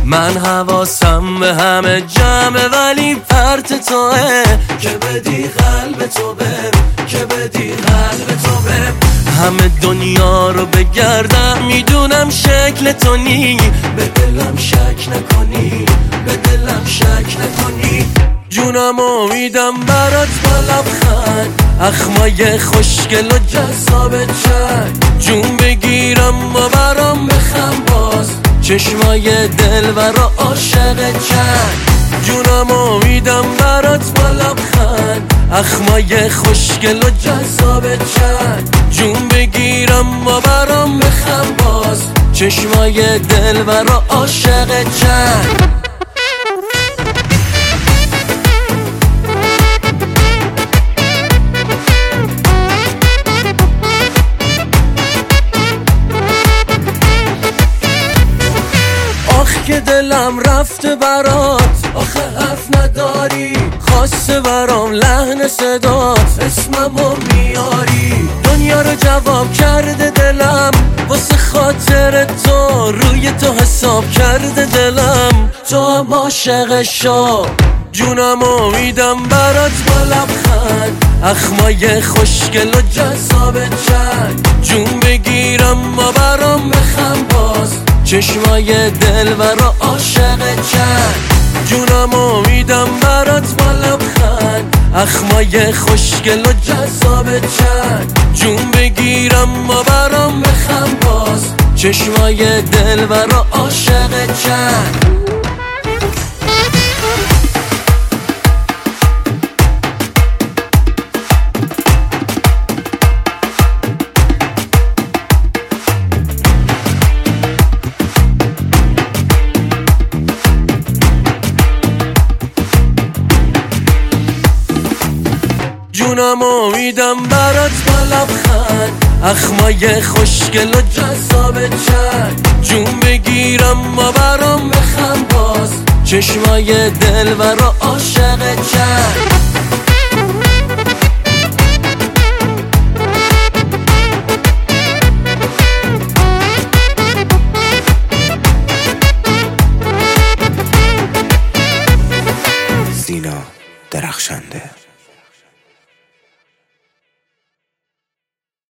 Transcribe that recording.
من حواسم به همه جمعه ولی پرت توه که بدی قلب تو بهم، که بدی قلب تو بهم. همه دنیا رو بگردم میدونم شکل تو نی، به دلم شک نکنی، به دلم شک نکنی. جونم امیدم برات با لبخند، اخمای خوشگل و جذاب چند، جون بگیرم و برام بخم باز، چشمای دلبر و عاشق چند. جونم امیدم برات با لبخند، اخمای خوشگل و جذاب چند، جون بگیرم و برام بخم باز، چشمای دلبر و عاشق چند. که دلم رفته برات، آخه حرف نداری، خواسته برام لحن صدات، اسممو میاری. دنیا رو جواب کرده دلم، واسه خاطر تو روی تو حساب کرده دلم، تو هم عاشق شو. جونم امیدم برات با لبخند، اخمای خوشگل و جذاب چند، جون بگیرم و برام بخم باز، چشمای دلبر و عاشق چند. جونم امیدم برات با لبخند، اخمای خوشگل و جذاب چند، جون بگیرم و برام بخم باز، چشمای دلبر و عاشق چند. جونم امیدم برات با لبخند، اخمای خوشگل و جذاب چند، جون بگیرم و برام بخم باز، چشمای دلبر و عاشق چند. سینا درخشنده.